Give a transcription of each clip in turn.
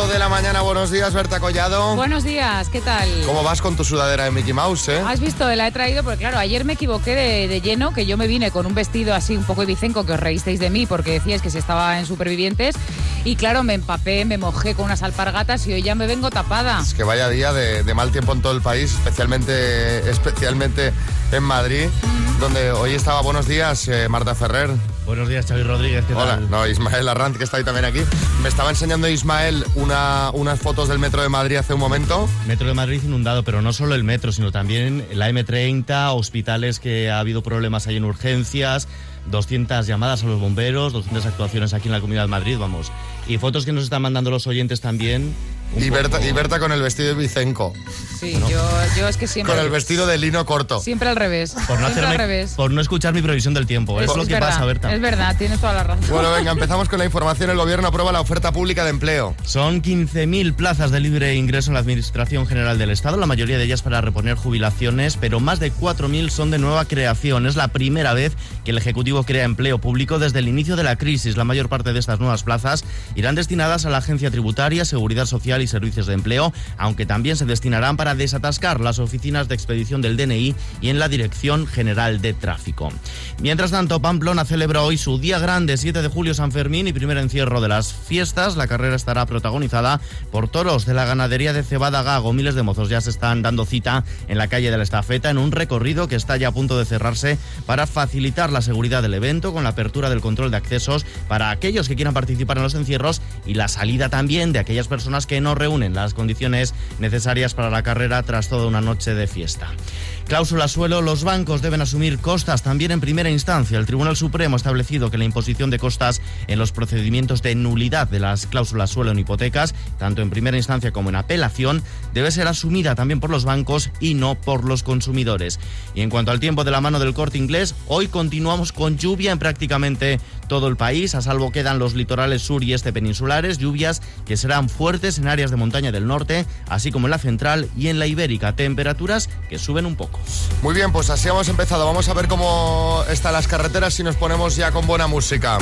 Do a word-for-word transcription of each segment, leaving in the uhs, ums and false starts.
de la mañana, buenos días, Berta Collado. Buenos días, ¿qué tal? ¿Cómo vas con tu sudadera de Mickey Mouse, eh? Has visto, la he traído porque claro, ayer me equivoqué de, de lleno, que yo me vine con un vestido así un poco ibicenco, que os reísteis de mí porque decíais que se estaba en Supervivientes, y claro, me empapé, me mojé con unas alpargatas y hoy ya me vengo tapada. Es que vaya día de, de mal tiempo en todo el país, especialmente, especialmente en Madrid, mm. donde hoy estaba. Buenos días, eh, Marta Ferrer. Buenos días, Xavi Rodríguez, ¿qué Hola, tal? no, Ismael Arranz, que está ahí también aquí. Me estaba enseñando Ismael una, unas fotos del metro de Madrid hace un momento. Metro de Madrid inundado, pero no solo el metro, sino también la eme treinta, hospitales que ha habido problemas ahí en urgencias, doscientas llamadas a los bomberos, doscientas actuaciones aquí en la Comunidad de Madrid, vamos. Y fotos que nos están mandando los oyentes también. Y Berta, y Berta con el vestido de Vicenco. Sí, ¿no? yo, yo es que siempre... Con el vestido de lino corto. Siempre al revés. Por no, hacerme, al revés. Por no escuchar mi previsión del tiempo. Es, es lo que verdad, pasa, Berta. Es verdad, tienes toda la razón. Bueno, venga, empezamos con la información. El Gobierno aprueba la oferta pública de empleo. Son quince mil plazas de libre ingreso en la Administración General del Estado, la mayoría de ellas para reponer jubilaciones, pero más de cuatro mil son de nueva creación. Es la primera vez que el Ejecutivo crea empleo público desde el inicio de la crisis. La mayor parte de estas nuevas plazas irán destinadas a la Agencia Tributaria, Seguridad Social y Servicios de Empleo, aunque también se destinarán para desatascar las oficinas de expedición del D N I y en la Dirección General de Tráfico. Mientras tanto, Pamplona celebra hoy su día grande, siete de julio, San Fermín, y primer encierro de las fiestas. La carrera estará protagonizada por toros de la ganadería de Cebada Gago. Miles de mozos ya se están dando cita en la calle de la Estafeta en un recorrido que está ya a punto de cerrarse para facilitar la seguridad del evento, con la apertura del control de accesos para aquellos que quieran participar en los encierros y la salida también de aquellas personas que no reúnen las condiciones necesarias para la carrera tras toda una noche de fiesta. Cláusula suelo, los bancos deben asumir costas también en primera instancia. El Tribunal Supremo ha establecido que la imposición de costas en los procedimientos de nulidad de las cláusulas suelo en hipotecas, tanto en primera instancia como en apelación, debe ser asumida también por los bancos y no por los consumidores. Y en cuanto al tiempo, de la mano del Corte Inglés, hoy continuamos con lluvia en prácticamente todo el país, a salvo quedan los litorales sur y este peninsulares, lluvias que serán fuertes en áreas de montaña del norte, así como en la central y en la ibérica, temperaturas que suben un poco. Muy bien, pues así hemos empezado. Vamos a ver cómo están las carreteras si nos ponemos ya con buena música.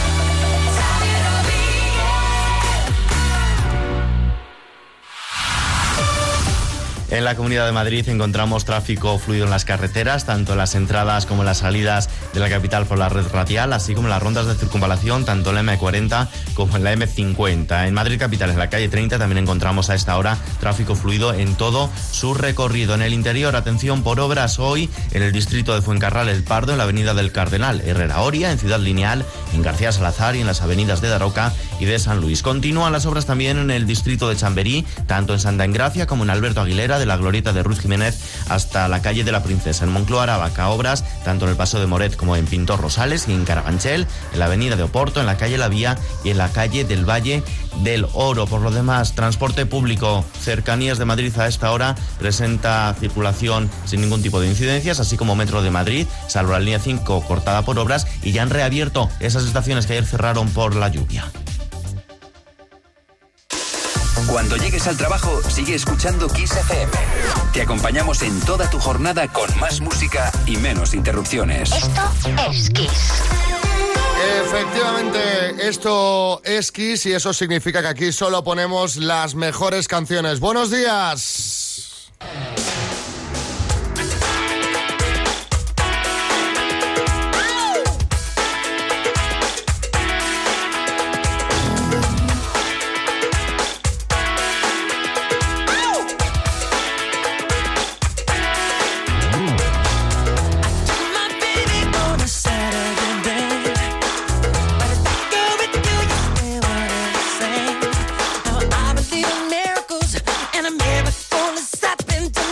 En la Comunidad de Madrid encontramos tráfico fluido en las carreteras, tanto en las entradas como en las salidas de la capital por la red radial, así como en las rondas de circunvalación, tanto en la eme cuarenta como en la eme cincuenta. En Madrid capital, en la calle treinta, también encontramos a esta hora tráfico fluido en todo su recorrido. En el interior, atención por obras hoy en el distrito de Fuencarral El Pardo, en la avenida del Cardenal Herrera Oria, en Ciudad Lineal, en García Salazar y en las avenidas de Daroca y de San Luis. Continúan las obras también en el distrito de Chamberí, tanto en Santa Engracia como en Alberto Aguilera, de la glorieta de Ruiz Jiménez hasta la calle de la Princesa. En Moncloa, Aravaca, obras tanto en el Paso de Moret como en Pintor Rosales y en Carabanchel, en la avenida de Oporto, en la calle La Vía y en la calle del Valle del Oro. Por lo demás, transporte público, cercanías de Madrid a esta hora presenta circulación sin ningún tipo de incidencias, así como Metro de Madrid, salvo la línea cinco cortada por obras, y ya han reabierto esas estaciones que ayer cerraron por la lluvia. Cuando llegues al trabajo, sigue escuchando Kiss F M. Te acompañamos en toda tu jornada con más música y menos interrupciones. Esto es Kiss. Efectivamente, esto es Kiss y eso significa que aquí solo ponemos las mejores canciones. ¡Buenos días! Miracles and a miracle is happening to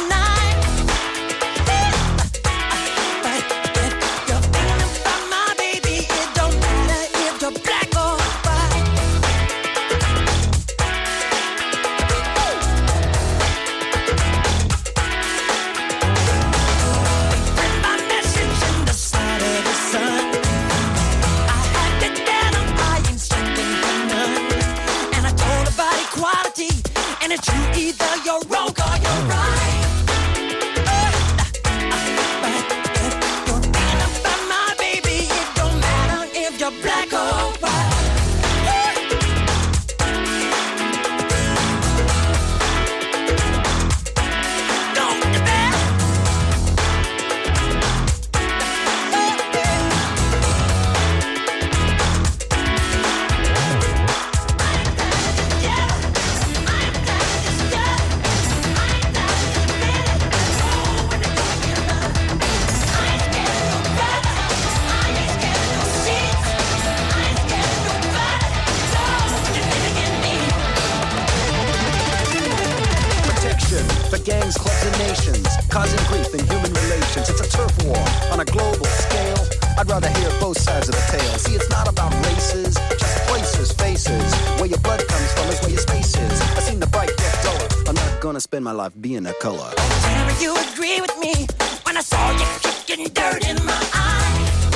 for gangs, clubs, and nations, causing grief in human relations. It's a turf war on a global scale. I'd rather hear both sides of the tale. See, it's not about races, just places, faces. Where your blood comes from is where your space is. I seen the bright get duller. I'm not gonna spend my life being a color. Tell you agree with me when I saw you kicking dirt in my eye.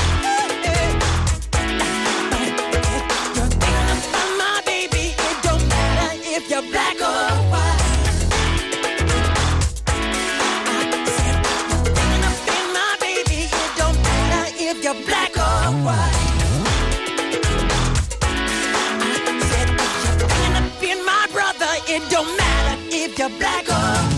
You're thinking about my baby. It don't matter if you're black or white. I said you're thinking about my baby. It don't matter if you're black or white. I said you're thinking about my brother. It don't matter if you're black or white.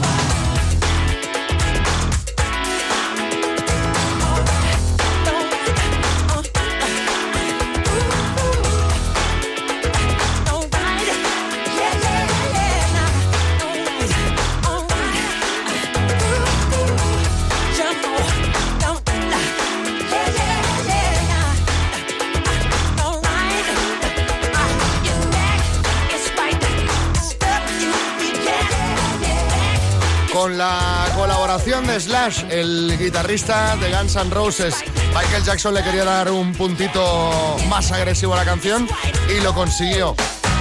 Con la colaboración de Slash, el guitarrista de Guns N' Roses. Michael Jackson le quería dar un puntito más agresivo a la canción y lo consiguió.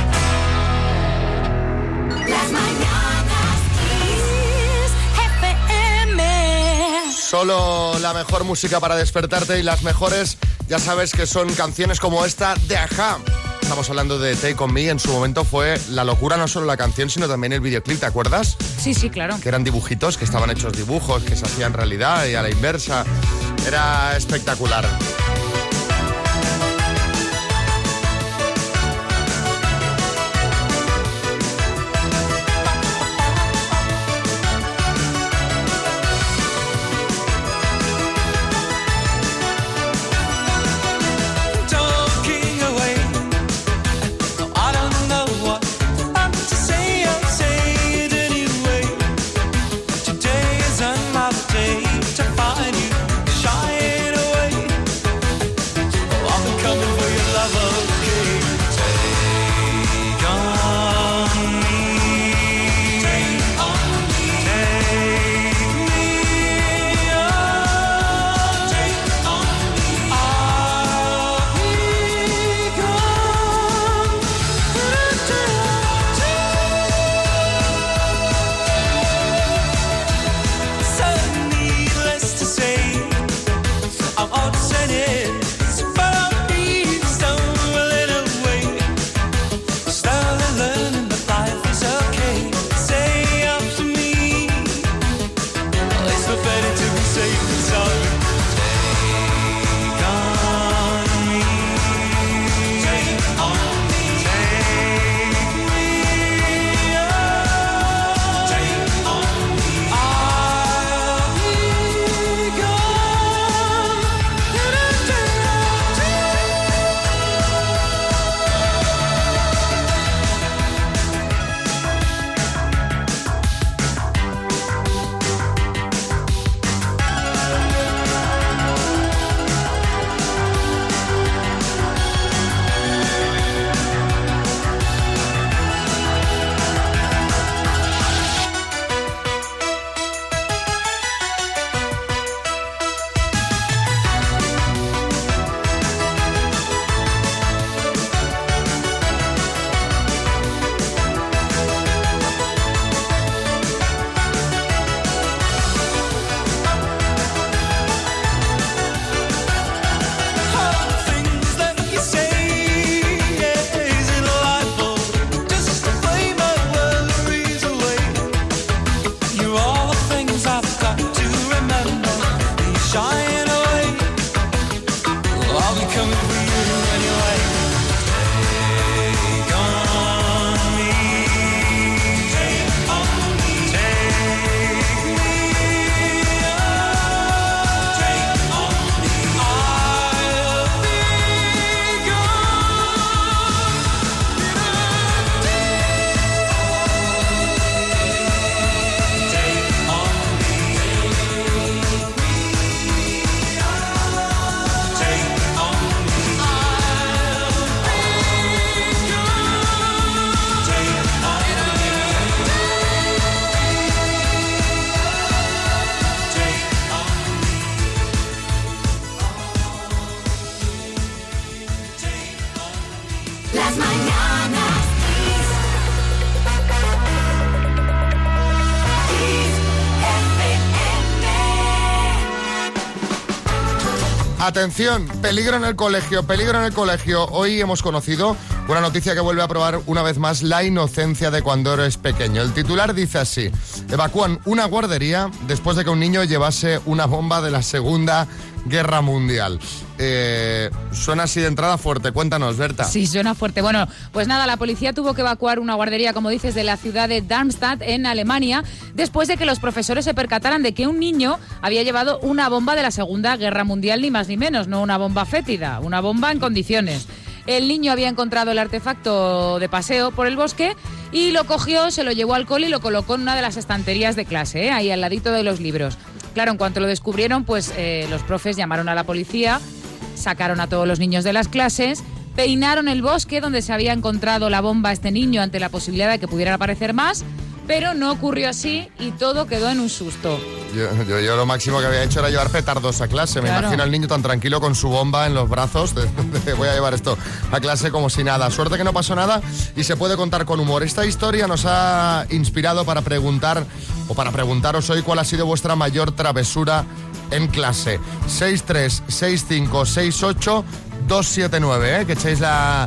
Solo la mejor música para despertarte y las mejores, ya sabes que son canciones como esta de Ajá. Estamos hablando de Take On Me, en su momento fue la locura no solo la canción, sino también el videoclip, ¿te acuerdas? Sí, sí, claro. Que eran dibujitos, que estaban hechos dibujos, que se hacían realidad y a la inversa. Era espectacular. To find you, shying away Atención, peligro en el colegio, peligro en el colegio. Hoy hemos conocido una noticia que vuelve a probar una vez más la inocencia de cuando eres pequeño. El titular dice así: evacúan una guardería después de que un niño llevase una bomba de la Segunda Guerra Mundial. Eh, suena así de entrada fuerte. Cuéntanos, Berta. Sí, suena fuerte. Bueno, pues nada, la policía tuvo que evacuar una guardería, como dices, de la ciudad de Darmstadt, en Alemania, después de que los profesores se percataran de que un niño había llevado una bomba de la Segunda Guerra Mundial, ni más ni menos, no una bomba fétida, una bomba en condiciones. El niño había encontrado el artefacto de paseo por el bosque y lo cogió, se lo llevó al cole y lo colocó en una de las estanterías de clase, ¿eh? Ahí al ladito de los libros. Claro, en cuanto lo descubrieron, pues eh, los profes llamaron a la policía, sacaron a todos los niños de las clases, peinaron el bosque donde se había encontrado la bomba a este niño ante la posibilidad de que pudieran aparecer más, pero no ocurrió así y todo quedó en un susto. Yo, yo, yo lo máximo que había hecho era llevar petardos a clase. Me Claro. imagino al niño tan tranquilo con su bomba en los brazos. De, de, voy a llevar esto a clase como si nada. Suerte que no pasó nada y se puede contar con humor. Esta historia nos ha inspirado para preguntar, o para preguntaros hoy, cuál ha sido vuestra mayor travesura en clase. seis tres seis cinco seis ocho dos siete nueve, ¿eh? Que echéis la,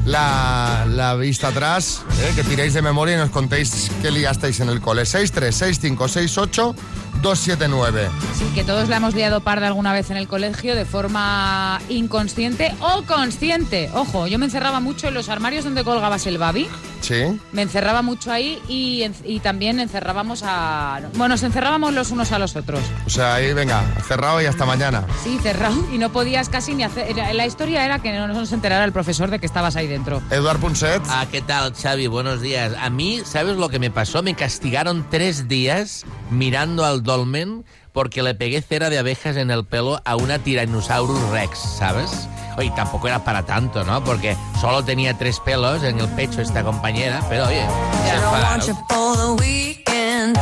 la, la vista atrás, ¿eh? Que tiréis de memoria y nos contéis qué liasteis en el cole. seis tres seis cinco seis ocho dos siete nueve. Sí, que todos la hemos liado parda alguna vez en el colegio de forma inconsciente o consciente. Ojo, yo me encerraba mucho en los armarios donde colgabas el babi. ¿Sí? Me encerraba mucho ahí y, en- y también encerrábamos a... Bueno, nos encerrábamos los unos a los otros. O sea, ahí venga, cerrado y hasta mañana. Sí, cerrado. Y no podías casi ni hacer... era- La historia era que no nos enterara el profesor de que estabas ahí dentro. Eduard Punset. Ah, ¿qué tal, Xavi? Buenos días. A mí, ¿sabes lo que me pasó? Me castigaron tres días mirando al dolmen porque le pegué cera de abejas en el pelo a una Tyrannosaurus Rex, ¿sabes? Oye, tampoco era para tanto, ¿no? Porque solo tenía tres pelos en el pecho esta compañera, pero oye, se I don't want enfadaron. you for the weekend.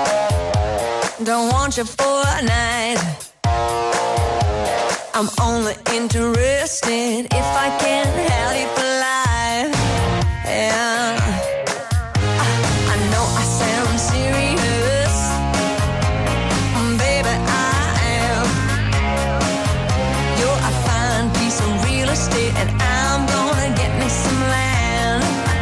Don't want you for a night. I'm only interested if I can have you for life. Yeah. I, I know I sound serious, baby, I am. You're a fine piece of real estate, and I'm gonna get me some land.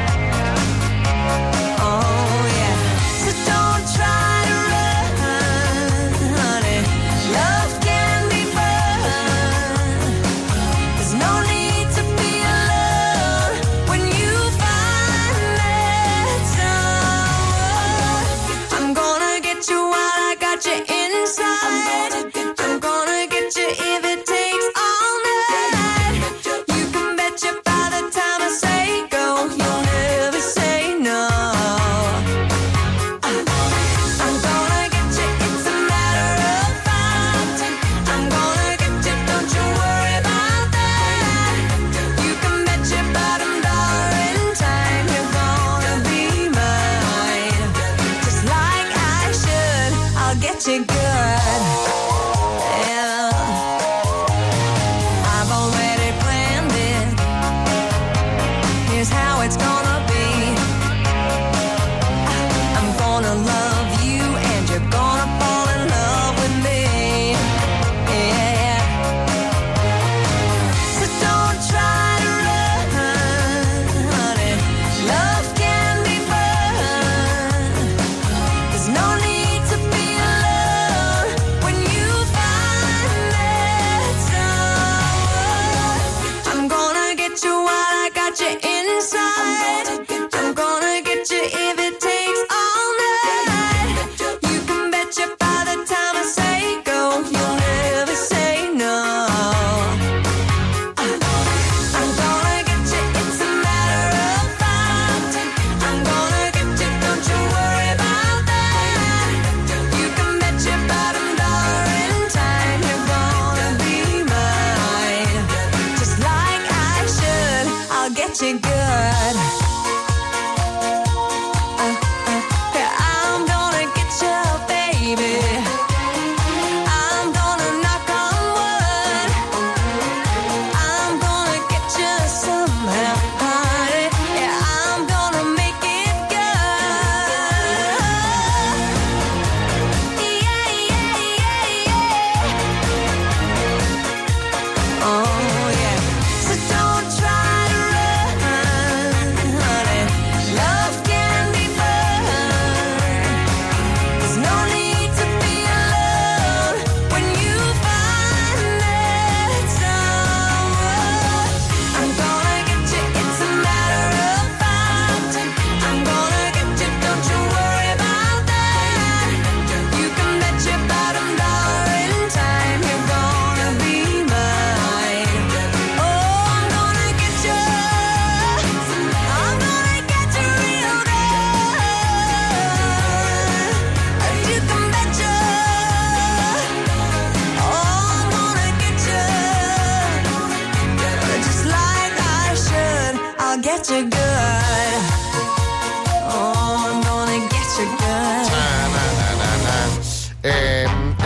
Oh yeah. So don't try to run, honey. Love can be fun. There's no need to be alone when you find that someone. I'm gonna get you while I got you inside. I'm gonna get you if it takes all night. You can bet you by the time I say go, you'll never say no. I'm gonna get you, it's a matter of fact. I'm gonna get you, don't you worry about that. You can bet your bottom dollar in time you're gonna be mine. Just like I should, I'll get you good. Yeah. I've already planned it. Here's how it's gonna be. I'm gonna love you and you're gonna fall in love with me. Yeah. So don't try to run, honey. Love can be fun. There's no need to be alone when you find that someone. I'm gonna get you while I got you inside. I'm gonna get you if it takes all night. You can bet you by the time I say go, you'll never say no. I'm gonna get you, it's a matter of fact. I'm gonna get you, don't you worry about that. You can bet your bottom dollar in time you're gonna be mine. Just like I should, I'll get you good. Uh, uh, yeah, I'm gonna get you, baby. I'm gonna knock on wood. I'm gonna get you somehow, honey. Yeah, I'm gonna make it good. Yeah, yeah, yeah, yeah.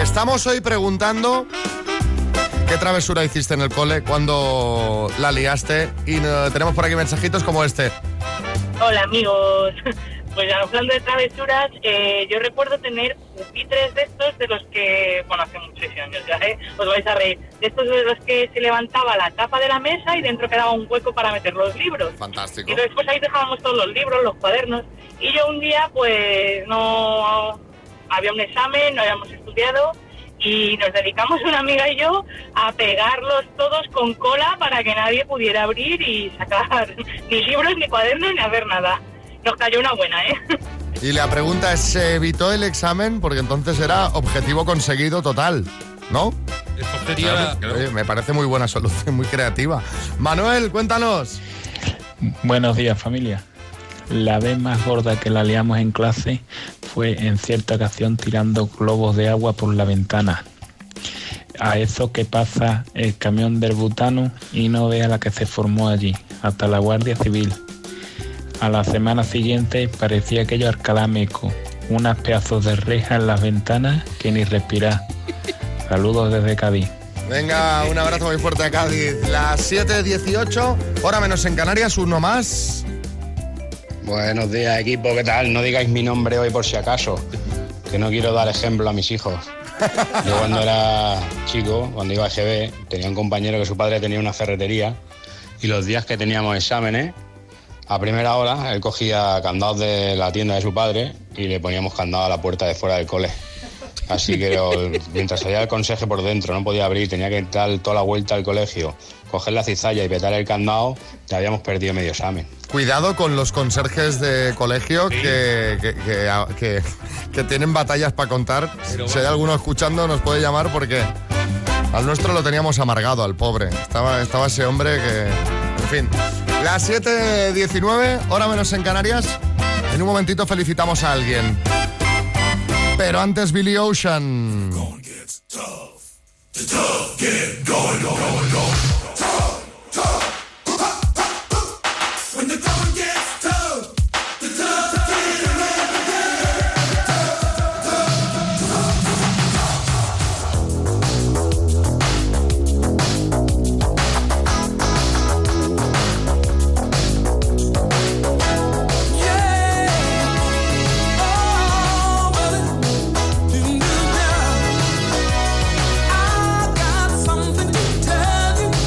Estamos hoy preguntando qué travesura hiciste en el cole, cuando la liaste, y uh, tenemos por aquí mensajitos como este. Hola amigos, pues hablando de travesuras, eh, yo recuerdo tener pupitres de estos de los que, bueno, hace muchos años ya, ¿eh? Os vais a reír, de estos de los que se levantaba la tapa de la mesa y dentro quedaba un hueco para meter los libros. Fantástico. Y después ahí dejábamos todos los libros, los cuadernos, y yo un día pues no había un examen, no habíamos estudiado y nos dedicamos una amiga y yo a pegarlos todos con cola para que nadie pudiera abrir y sacar ni libros, ni cuadernos, ni hacer nada. Nos cayó una buena, ¿eh? Y la pregunta es, ¿se evitó el examen? Porque entonces era objetivo conseguido total, ¿no? Sería, Claro. Oye, me parece muy buena solución, muy creativa. Manuel, cuéntanos. Buenos días, familia. La vez más gorda que la liamos en clase fue en cierta ocasión tirando globos de agua por la ventana. A eso que pasa el camión del butano y no vea la que se formó allí, hasta la Guardia Civil. A la semana siguiente parecía aquello Alcalá Meco, unas pedazos de reja en las ventanas que ni respirar. Saludos desde Cádiz. Venga, un abrazo muy fuerte a Cádiz. Las siete dieciocho, hora menos en Canarias, uno más. Buenos días, equipo, ¿qué tal? No digáis mi nombre hoy por si acaso, que no quiero dar ejemplo a mis hijos. Yo cuando era chico, cuando iba a G B, tenía un compañero que su padre tenía una ferretería y los días que teníamos exámenes, a primera hora, él cogía candados de la tienda de su padre y le poníamos candado a la puerta de fuera del cole. Así que lo, mientras salía el conserje por dentro, no podía abrir, tenía que entrar toda la vuelta al colegio, coger la cizalla y petar el candado, ya habíamos perdido medio examen. Cuidado con los conserjes de colegio que, que, que, que, que tienen batallas para contar. Pero si hay alguno escuchando nos puede llamar porque al nuestro lo teníamos amargado, al pobre. Estaba, estaba ese hombre que... En fin, las siete diecinueve, hora menos en Canarias. En un momentito felicitamos a alguien. Pero antes Billy Ocean. I got something to tell you.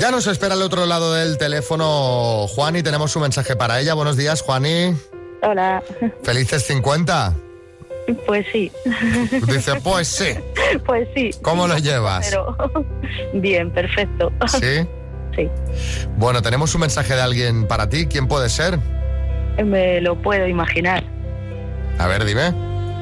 Ya nos espera al otro lado del teléfono Juani, tenemos un mensaje para ella. Buenos días, Juani. Hola. ¿Felices cincuenta? Pues sí. Dice, pues sí. Pues sí. ¿Cómo lo llevas? Pero bien, perfecto. ¿Sí? Sí. Bueno, tenemos un mensaje de alguien para ti. ¿Quién puede ser? Me lo puedo imaginar. A ver, dime.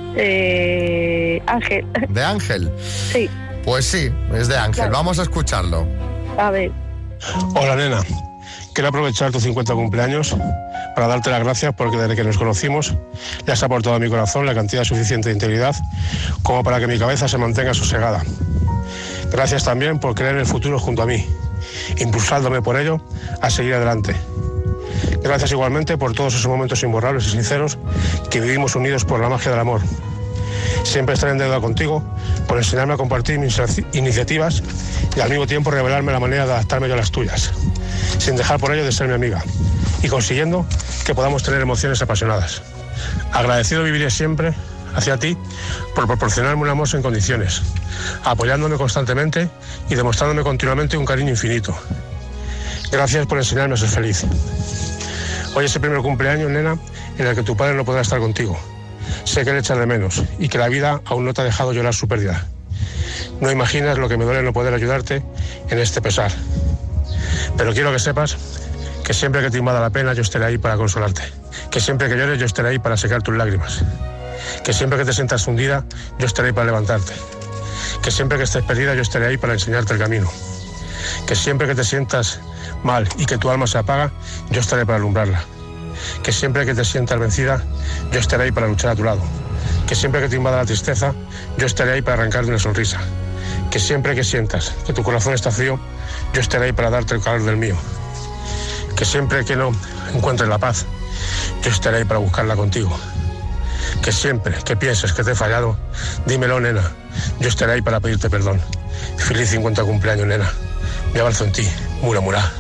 Eh, Ángel. ¿De Ángel? Sí. Pues sí, es de Ángel. Claro. Vamos a escucharlo. A ver. Hola, nena. Quiero aprovechar tu cincuenta cumpleaños para darte las gracias porque desde que nos conocimos le has aportado a mi corazón la cantidad suficiente de integridad como para que mi cabeza se mantenga sosegada. Gracias también por creer en el futuro junto a mí, impulsándome por ello a seguir adelante. Gracias igualmente por todos esos momentos imborrables y sinceros que vivimos unidos por la magia del amor. Siempre estaré en deuda contigo por enseñarme a compartir mis iniciativas y al mismo tiempo revelarme la manera de adaptarme yo a las tuyas, sin dejar por ello de ser mi amiga y consiguiendo que podamos tener emociones apasionadas. Agradecido viviré siempre hacia ti por proporcionarme un amor sin condiciones, apoyándome constantemente y demostrándome continuamente un cariño infinito. Gracias por enseñarme a ser feliz. Hoy es el primer cumpleaños, nena, en el que tu padre no podrá estar contigo. Sé que le echas de menos y que la vida aún no te ha dejado llorar su pérdida. No imaginas lo que me duele no poder ayudarte en este pesar. Pero quiero que sepas que siempre que te invada la pena yo estaré ahí para consolarte. Que siempre que llores yo estaré ahí para secar tus lágrimas. Que siempre que te sientas hundida yo estaré ahí para levantarte. Que siempre que estés perdida yo estaré ahí para enseñarte el camino. Que siempre que te sientas mal y que tu alma se apaga, yo estaré para alumbrarla. Que siempre que te sientas vencida, yo estaré ahí para luchar a tu lado. Que siempre que te invada la tristeza, yo estaré ahí para arrancarte una sonrisa. Que siempre que sientas que tu corazón está frío, yo estaré ahí para darte el calor del mío. Que siempre que no encuentres la paz, yo estaré ahí para buscarla contigo. Que siempre que pienses que te he fallado, dímelo, nena, yo estaré ahí para pedirte perdón. Feliz cincuenta cumpleaños, nena. Me abrazo en ti, mura mura.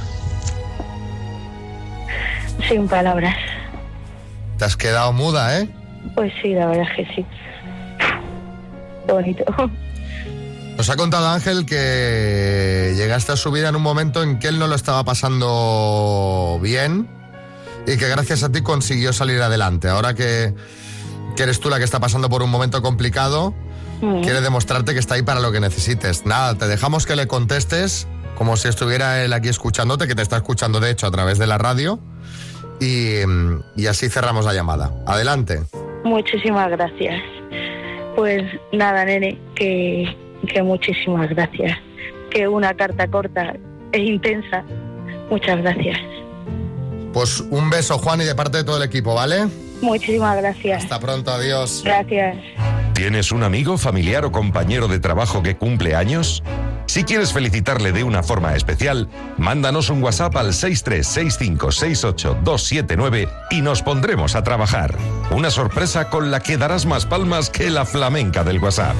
Sin palabras. Te has quedado muda, ¿eh? Pues sí, la verdad es que sí. Bonito. Nos ha contado Ángel que llegaste a su vida en un momento en que él no lo estaba pasando bien y que gracias a ti consiguió salir adelante. Ahora que, que eres tú la que está pasando por un momento complicado, mm. quiere demostrarte que está ahí para lo que necesites. Nada, te dejamos que le contestes como si estuviera él aquí escuchándote, que te está escuchando de hecho a través de la radio, y, y así cerramos la llamada. Adelante. Muchísimas gracias. Pues nada, nene, que, que muchísimas gracias. Que una carta corta e intensa. Muchas gracias. Pues un beso, Juan, y de parte de todo el equipo, ¿vale? Muchísimas gracias. Hasta pronto, adiós. Gracias. ¿Tienes un amigo, familiar o compañero de trabajo que cumple años? Si quieres felicitarle de una forma especial, mándanos un WhatsApp al seis tres seis cinco seis ocho dos siete nueve y nos pondremos a trabajar. Una sorpresa con la que darás más palmas que la flamenca del WhatsApp.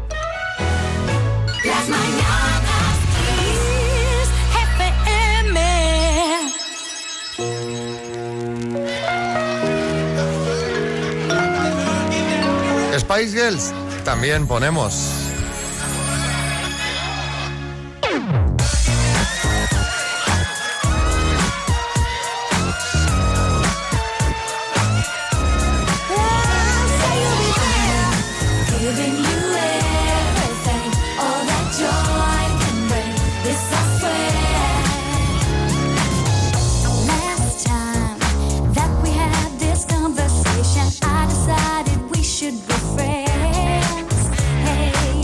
Las mañanas Kiss F M. Spice Girls también ponemos. I decided we should be friends. Hey.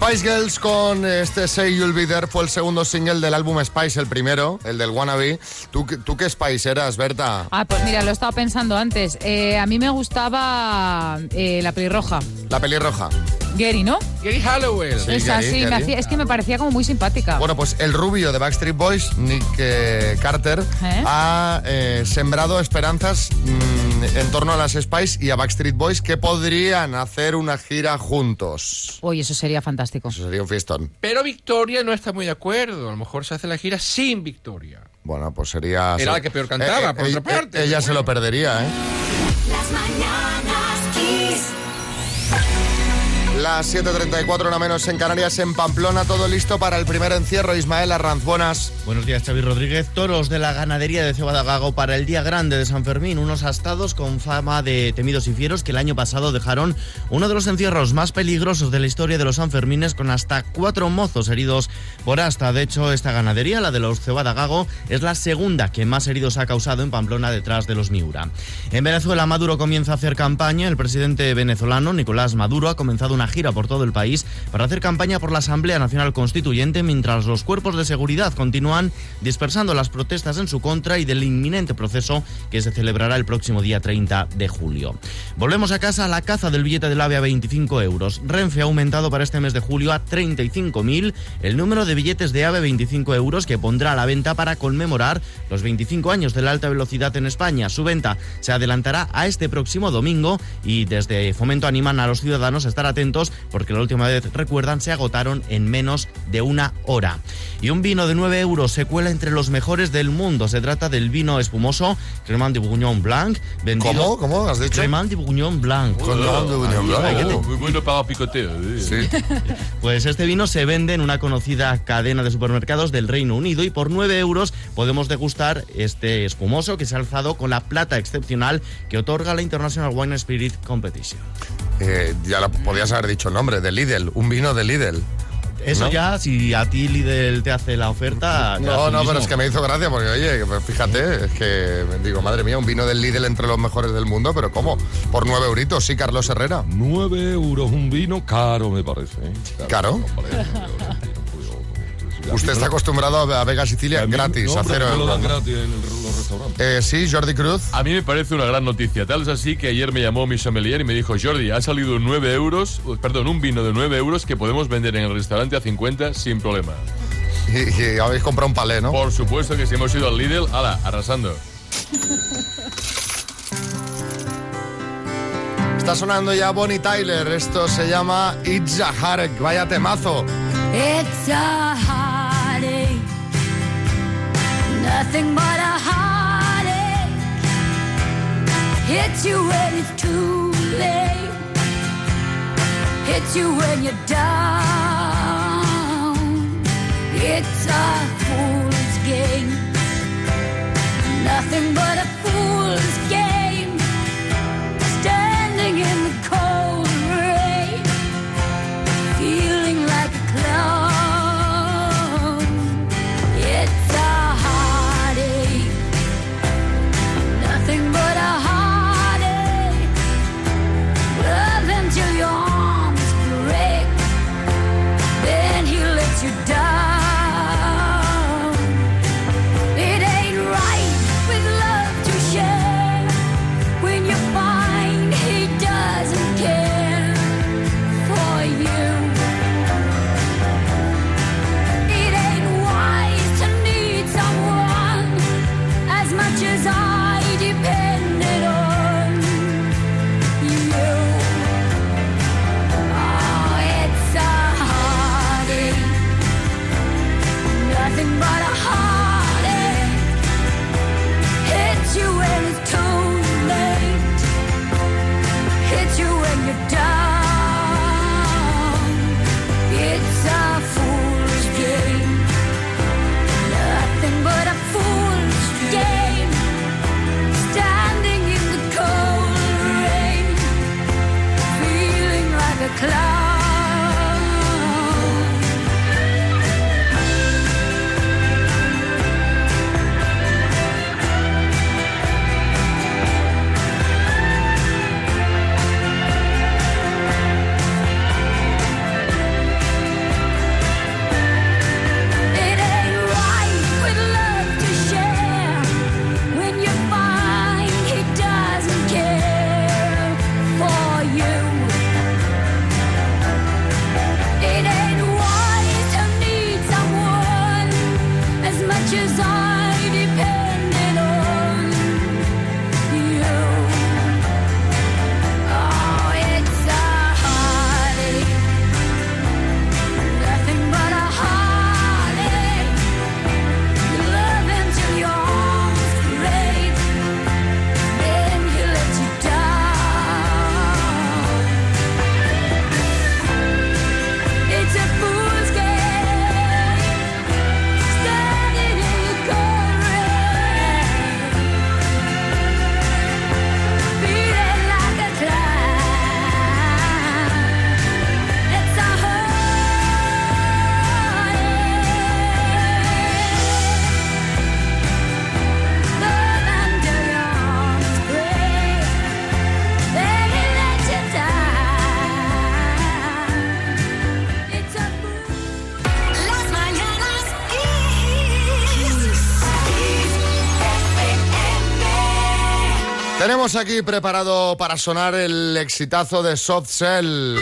Spice Girls con este Say You'll Be There fue el segundo single del álbum Spice, el primero, el del Wannabe. ¿Tú, tú qué Spice eras, Berta? Ah, pues mira, lo estaba pensando antes. Eh, a mí me gustaba eh, la pelirroja. La pelirroja. Gary, ¿no? Gary Halliwell. Sí, Esa Gary, sí, me Gary. hacía, es que me parecía como muy simpática. Bueno, pues el rubio de Backstreet Boys, Nick eh, Carter, ¿Eh? ha eh, sembrado esperanzas mmm, en torno a las Spice y a Backstreet Boys que podrían hacer una gira juntos. Uy, eso sería fantástico. Eso sería un fiestón. Pero Victoria no está muy de acuerdo. A lo mejor se hace la gira sin Victoria. Bueno, pues sería... Era la que peor cantaba, por eh, otra parte. eh, ella pero se lo bueno. perdería, ¿eh? Las mañanas Kiss. Las siete treinta y cuatro, una menos en Canarias, en Pamplona, todo listo para el primer encierro. Ismael Arranz, buenas. Buenos días, Xavi Rodríguez. Toros de la ganadería de Cebada Gago para el Día Grande de San Fermín. Unos astados con fama de temidos y fieros que el año pasado dejaron uno de los encierros más peligrosos de la historia de los Sanfermines, con hasta cuatro mozos heridos por asta. De hecho, esta ganadería, la de los Cebada Gago, es la segunda que más heridos ha causado en Pamplona, detrás de los Miura. En Venezuela, Maduro comienza a hacer campaña. El presidente venezolano, Nicolás Maduro, ha comenzado una gira por todo el país para hacer campaña por la Asamblea Nacional Constituyente, mientras los cuerpos de seguridad continúan dispersando las protestas en su contra y del inminente proceso que se celebrará el próximo día treinta de julio. Volvemos a casa. A la caza del billete del AVE a veinticinco euros. Renfe ha aumentado para este mes de julio a treinta y cinco mil el número de billetes de AVE veinticinco euros que pondrá a la venta para conmemorar los veinticinco años de la alta velocidad en España. Su venta se adelantará a este próximo domingo y desde Fomento animan a los ciudadanos a estar atentos, porque la última vez, recuerdan, se agotaron en menos de una hora. Y un vino de nueve euros se cuela entre los mejores del mundo. Se trata del vino espumoso Cremant de Bourgogne Blanc. Vendido... ¿Cómo? ¿Cómo has dicho? Cremant de Bourgogne Blanc. Cremant de Bourgogne Blanc. Oh, muy bueno para picoteo. Sí. Pues este vino se vende en una conocida cadena de supermercados del Reino Unido y por nueve euros podemos degustar este espumoso que se ha alzado con la plata excepcional que otorga la International Wine Spirit Competition. Eh, ya lo podías haber dicho el nombre, de Lidl, un vino de Lidl. Eso ¿no? ya, si a ti Lidl te hace la oferta... ya No, tú no, mismo. pero es que me hizo gracia porque, oye, pues fíjate, es que digo, madre mía, un vino del Lidl entre los mejores del mundo, pero ¿cómo? Por nueve euritos, sí, Carlos Herrera. Nueve euros un vino, caro me parece. ¿eh? ¿Caro? No parece, Usted está acostumbrado a Vega Sicilia gratis, no, a cero pero me lo dan euros. gratis en el- los restaurantes. Eh, sí, Jordi Cruz. A mí me parece una gran noticia. Tal es así que ayer me llamó mi sommelier y me dijo: Jordi, ha salido nueve euros, perdón, un vino de nueve euros que podemos vender en el restaurante a cincuenta sin problema. Y, y habéis comprado un palé, ¿no? Por supuesto que si hemos ido al Lidl, ala, arrasando. Está sonando ya Bonnie Tyler. Esto se llama It's a Heartache. Vaya temazo. It's a heartache, nothing but a heartache. Hits you when it's too late, hits you when you're down. It's a fool's game, nothing but a fool's game. Standing in the cold rain, feeling like a clown. It's a heartache, nothing but a heartache. Love until your arms break, then he lets you down. It ain't right with love to share, Tenemos aquí preparado para sonar el exitazo de Soft Cell.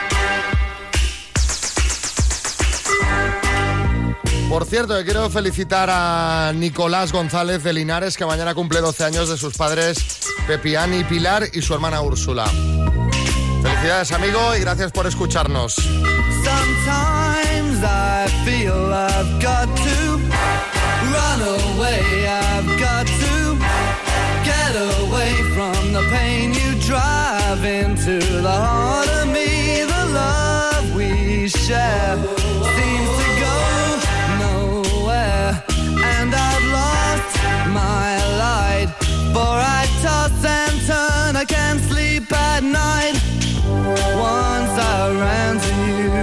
Por cierto, que quiero felicitar a Nicolás González de Linares, que mañana cumple doce años de sus padres Pepián y Pilar y su hermana Úrsula. Felicidades, amigo, y gracias por escucharnos. Sometimes I feel I've got to run away, I've got to get away from the pain you drive into the heart of me. The love we share seems to go nowhere, and I've lost my light, for I toss and turn, I can't sleep at night. Once I ran to you,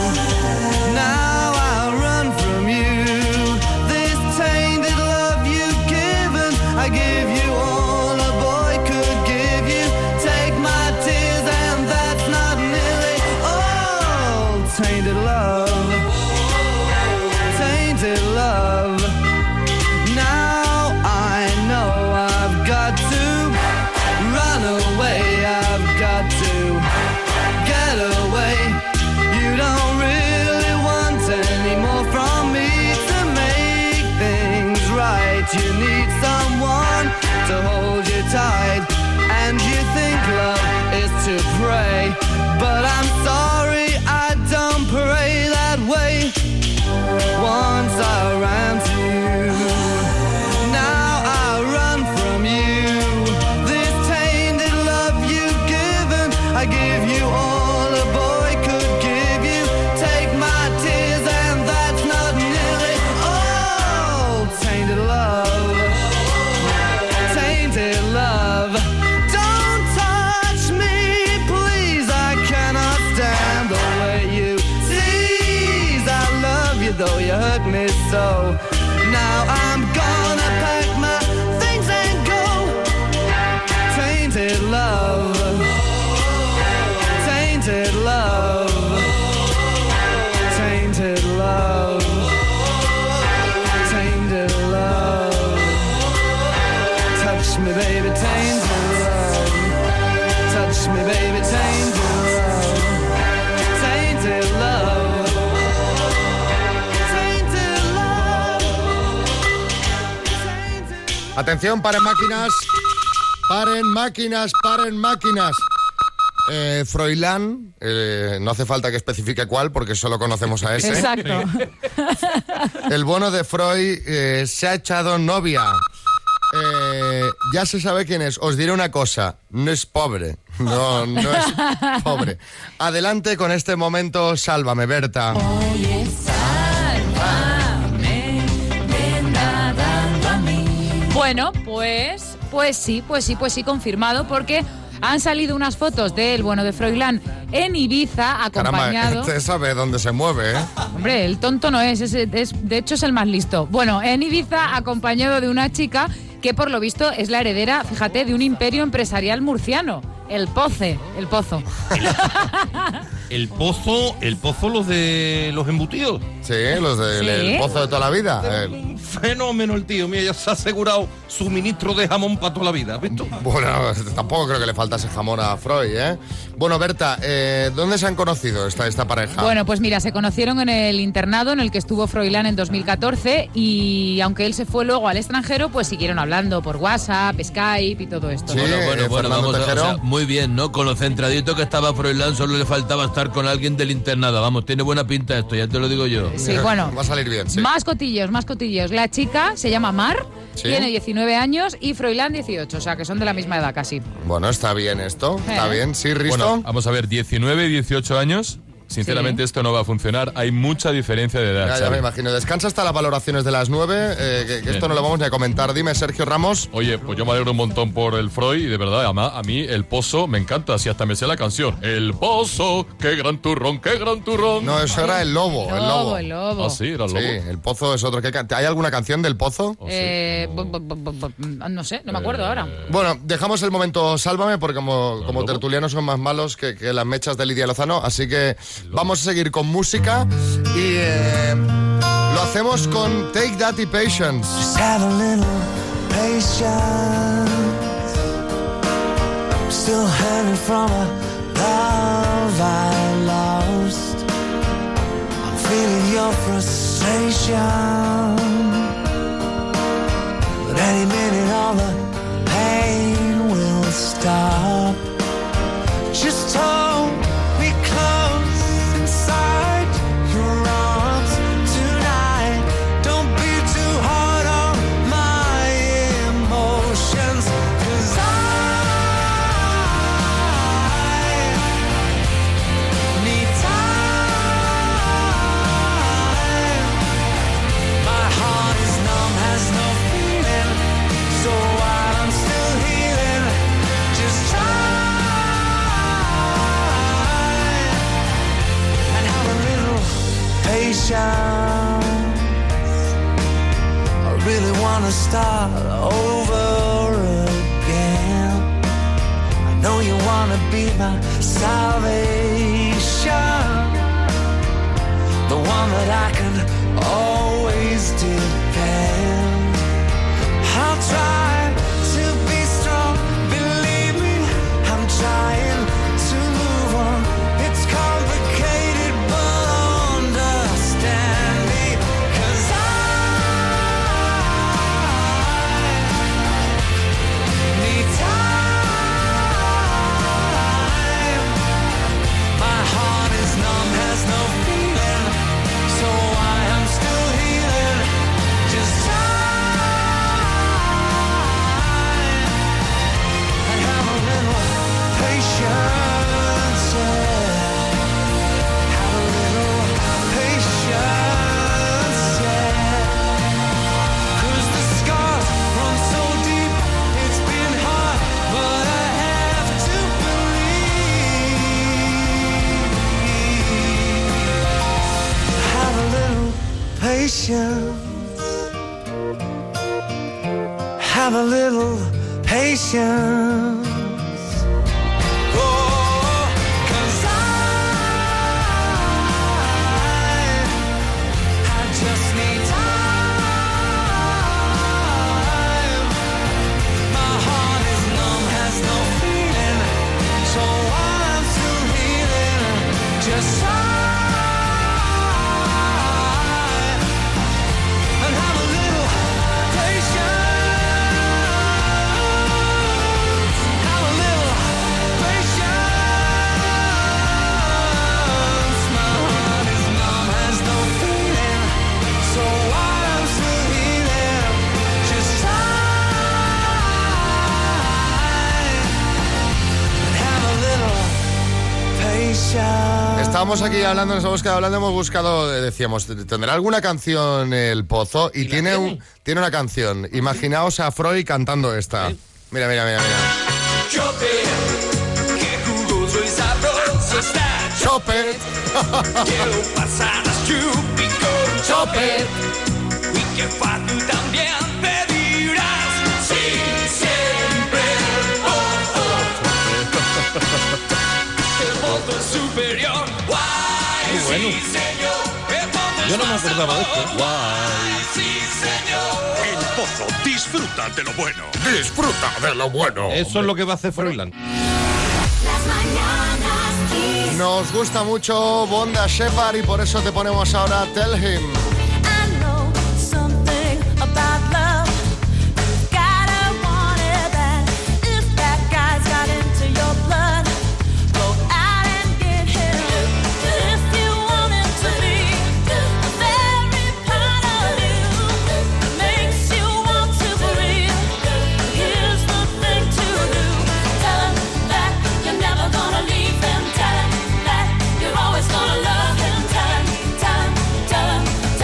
now I run from you. This tainted love you've given, I give you all a boy could give you. Take my tears and that's not nearly all. Tainted love, tainted love. Now I know I've got to run away, I've got to get away. You don't really want any more from me to make things right. You need someone to hold you tight, and you think love is to pray, but I'm sorry, I don't pray that way. Once I ran to you, now I run from you. This tainted love you've given, I give you all a boy could give you. Take my tears and that's not nearly all. Tainted love, tainted love. Don't touch me, please, I cannot stand the way you tease. I love you though you hurt me so. Now I'm gonna pack my things and go. Tainted love, tainted love, tainted love, tainted love. Touch me, baby, tainted love. Touch me, baby, tainted love. Tainted love. Tainted love. Atención, paren máquinas. Paren máquinas, paren máquinas. Eh, Froilán, eh, no hace falta que especifique cuál porque solo conocemos a ese. Exacto. El bueno de Freud eh, se ha echado novia. Eh, ya se sabe quién es. Os diré una cosa, no es pobre. No, no es pobre. Adelante con este momento, sálvame, Berta. Oye, sálvame, ven nadando a mí. Bueno, pues, pues sí, pues sí, pues sí, confirmado, porque han salido unas fotos del bueno de Froilán en Ibiza, acompañado... Caramba, este sabe dónde se mueve, ¿eh? Hombre, el tonto no es, es, es, de hecho es el más listo. Bueno, en Ibiza, acompañado de una chica que por lo visto es la heredera, fíjate, de un imperio empresarial murciano. El Poce, el Pozo. El Pozo, el Pozo, los de los embutidos. Sí, los del Sí. Pozo de toda la vida. El- Un fenómeno el tío, mira, ya se ha asegurado suministro de jamón para toda la vida, ¿has visto? Bueno, tampoco creo que le faltase jamón a Freud, ¿eh? Bueno, Berta, eh, ¿dónde se han conocido esta, esta pareja? Bueno, pues mira, se conocieron en el internado en el que estuvo Froilán en dos mil catorce y aunque él se fue luego al extranjero, pues siguieron hablando por WhatsApp, Skype y todo esto. Sí, Bueno, bueno, eh, bueno, Fernando vamos a, o Tejero. sea, muy bien, ¿no? Con lo centradito que estaba Froilán, solo le faltaba estar con alguien del internado. Vamos, tiene buena pinta esto, ya te lo digo yo. Sí, bueno. Va a salir bien, sí. Más cotillos, más cotillos. La chica se llama Mar, Sí. tiene diecinueve años y Froilán dieciocho, o sea que son de la misma edad casi. Bueno, está bien esto, está Eh. bien. Sí, Risto. Bueno, vamos a ver, diecinueve y dieciocho años. Sinceramente, Sí. esto no va a funcionar. Hay mucha diferencia de edad. Ya, ya Xavi. me imagino. Descansa hasta las valoraciones de las nueve, eh, que, que esto no lo vamos ni a comentar. Dime, Sergio Ramos. Oye, pues yo me alegro un montón por el Freud y de verdad, además, a mí el Pozo me encanta, así hasta me sé la canción. El Pozo, qué gran turrón, qué gran turrón. No, eso era el lobo, el lobo. el lobo. Ah, sí, era el Sí, lobo. el Pozo es otro. ¿Qué can- ¿Hay alguna canción del Pozo? Oh, sí. Eh, bu- bu- bu- bu- bu- no sé, no me acuerdo ahora. Bueno, dejamos el momento Sálvame porque como, como lobo? tertulianos son más malos que, que las mechas de Lidia Lozano, así que vamos a seguir con música y eh, lo hacemos con Take That y Patience. Just have a little patience. Still hanging from a love I lost. I'm feeling your frustration, but any minute all the pain will stop. Just hold me close inside your arms tonight. Don't be too hard on my emotions, 'cause I need time. My heart is numb, has no feeling, so while I'm still healing, just try and have a little patience. I really wanna start over again. I know you wanna be my salvation, the one that I can always depend. I'll try to be strong, believe me, I'm trying to move on. It's complicated, but understand me, 'cause I need time. My heart is numb, has no feeling, so I am still healing. Just time and have a little patience, yeah. Have a little patience, yeah. 'Cause the scars run so deep, it's been hard, but I have to believe. Have a little patience. Have a little patience. Oh, 'cause I, I just need time. My heart is numb, has no feeling, so I'm still healing. Just try and have a little patience. Have a little patience. My heart is numb, has no feeling, so I'm still healing. Just try and have a little patience. Estábamos aquí hablando, nos hemos quedado hablando, hemos buscado, eh, decíamos, ¿tendrá alguna canción el Pozo? Y, tiene, un, tiene una canción. Imaginaos a Freud cantando esta. Mira, mira, mira, mira. Chope, qué jugoso y sabroso está. Chope. Quiero pasar las chupi con Chope. Y qué fácil también pedirás. Sí, siempre. Oh, oh. El voto es superior. Guay, Muy bueno. sí, señor. El voto es Yo no me más acordaba de esto. sabor. Guay, sí, señor. El Pozo disfruta de lo bueno. Disfruta de lo bueno. Eso es lo que va a hacer Froilán. Nos gusta mucho Bonda Shepard y por eso te ponemos ahora Tell Him. I know something about love. You've gotta want it bad. If that guy's got into your blood, go out and get him. If you want him to be the very part of you that makes you want to believe, here's the thing to do. Tell him that you're never gonna leave him. Tell him that you're always gonna love him. Tell him, tell him, tell him,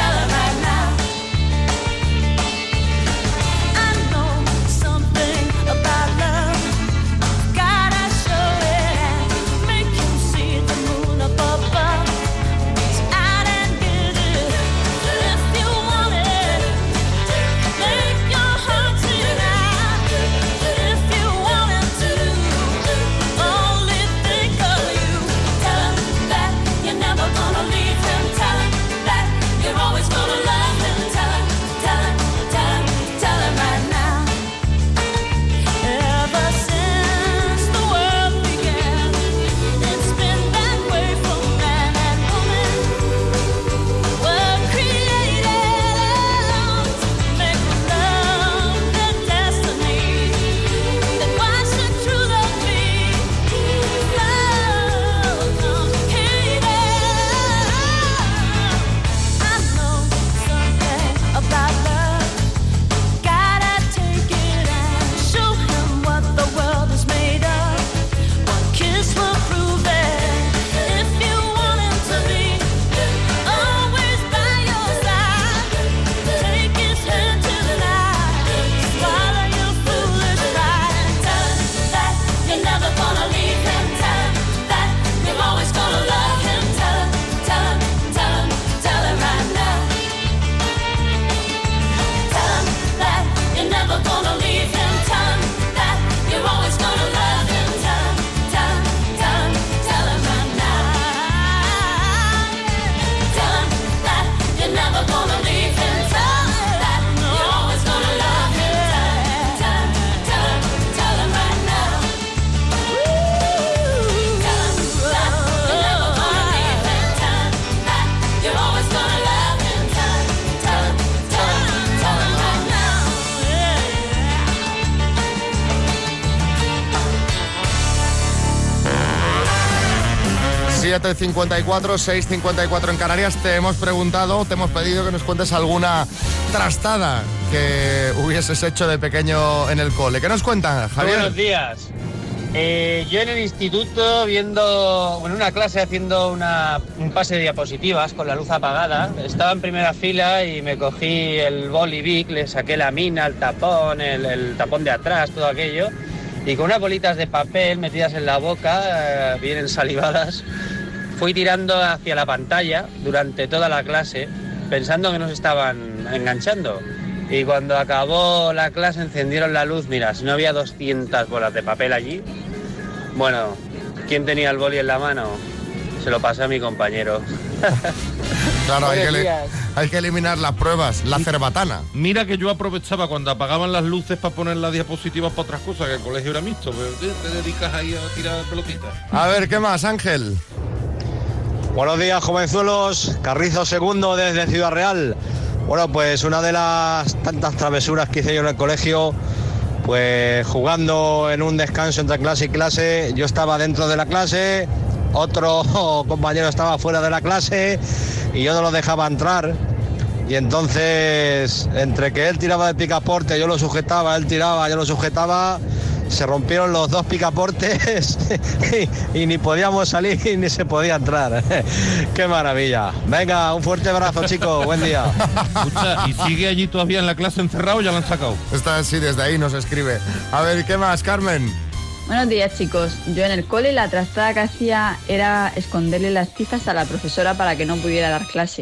siete cincuenta y cuatro, seis cincuenta y cuatro en Canarias. Te hemos preguntado, te hemos pedido que nos cuentes alguna trastada que hubieses hecho de pequeño en el cole. ¿Qué nos cuentan, Javier? Buenos días. Eh, yo en el instituto, viendo, en una clase haciendo una, un pase de diapositivas con la luz apagada, estaba en primera fila y me cogí el boli Bic, le saqué la mina, el tapón, el, el tapón de atrás, todo aquello, y con unas bolitas de papel metidas en la boca, eh, bien ensalivadas, fui tirando hacia la pantalla durante toda la clase, pensando que nos estaban enganchando. Y cuando acabó la clase encendieron la luz, mira, si no había doscientas bolas de papel allí, bueno, ¿quién tenía el boli en la mano? Se lo pasé a mi compañero. Claro, hay que, Buenos li- días. hay que eliminar las pruebas, la cerbatana. Mira que yo aprovechaba cuando apagaban las luces para poner las diapositivas para otras cosas, que el colegio era mixto, pero te, te dedicas ahí a tirar pelotitas. A ver, ¿qué más, Ángel? Buenos días, jovenzuelos. Carrizo segundo desde Ciudad Real. Bueno, pues una de las tantas travesuras que hice yo en el colegio, pues jugando en un descanso entre clase y clase, yo estaba dentro de la clase, otro compañero estaba fuera de la clase y yo no lo dejaba entrar. Y entonces, entre que él tiraba de picaporte, yo lo sujetaba, él tiraba, yo lo sujetaba, se rompieron los dos picaportes y, y ni podíamos salir ni se podía entrar. ¡Qué maravilla! Venga, un fuerte abrazo, chicos. Buen día. Escucha, ¿y sigue allí todavía en la clase encerrado o ya lo han sacado? Está así, desde ahí nos escribe. A ver, ¿qué más, Carmen? Buenos días, chicos. Yo en el cole la trastada que hacía era esconderle las tizas a la profesora para que no pudiera dar clase.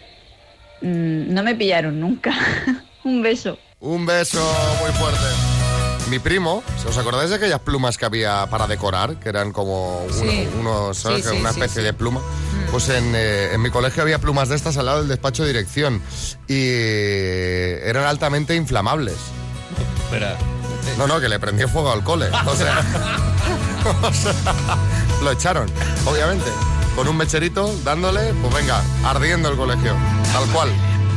Mm, no me pillaron nunca. Un beso. Un beso muy fuerte. Mi primo, ¿os acordáis de aquellas plumas que había para decorar? Que eran como uno- Sí. unos, ¿sabes? Sí, sí, una sí, especie sí. de pluma. Pues en, eh, en mi colegio había plumas de estas al lado del despacho de dirección. Y eran altamente inflamables. Espera. No, no, que le prendió fuego al cole. O sea, o sea, lo echaron, obviamente. Con un mecherito, dándole, pues venga, ardiendo el colegio. Tal cual.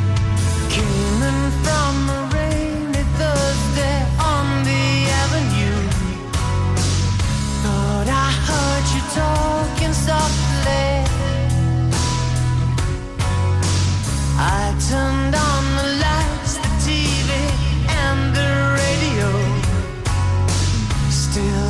Coming from a rainy Thursday on the avenue. Thought I heard you talking softly. I turned on the lights, the T V, and the radio. Still